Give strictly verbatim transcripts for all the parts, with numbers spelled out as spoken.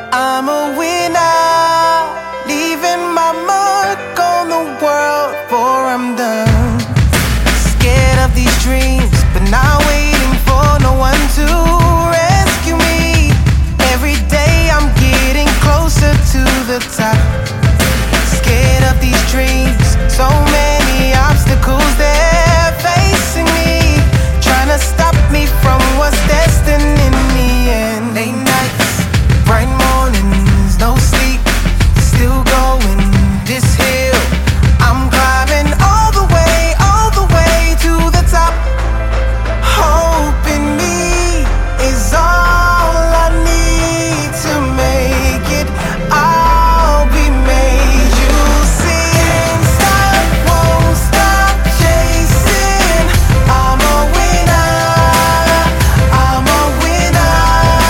I'm a winner, leaving my mark on the world before I'm done. Scared of these dreams, but not waiting for no one to rescue me. Every day I'm getting closer to the top. Scared of these dreams, so many obstacles they're facing me, trying to stop me from what's destined in the end. Late nights, bright mornings, no sleep, still going this hill. I'm climbing all the way, all the way to the top. Hope in me is all I need to make it. I'll be made, you'll see. Can't stop, won't stop chasing. I'm a winner, I'm a winner.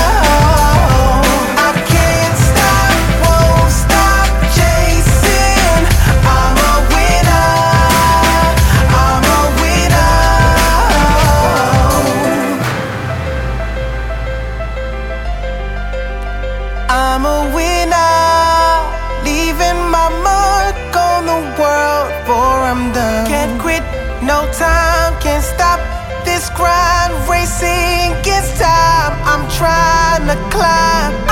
I can't stop, won't stop chasing. I'm a winner, I'm a winner. I'm a winner, leaving my mark on the world before I'm done. Can't quit, no time, can't stop this grind, racing against time. I'm trying to climb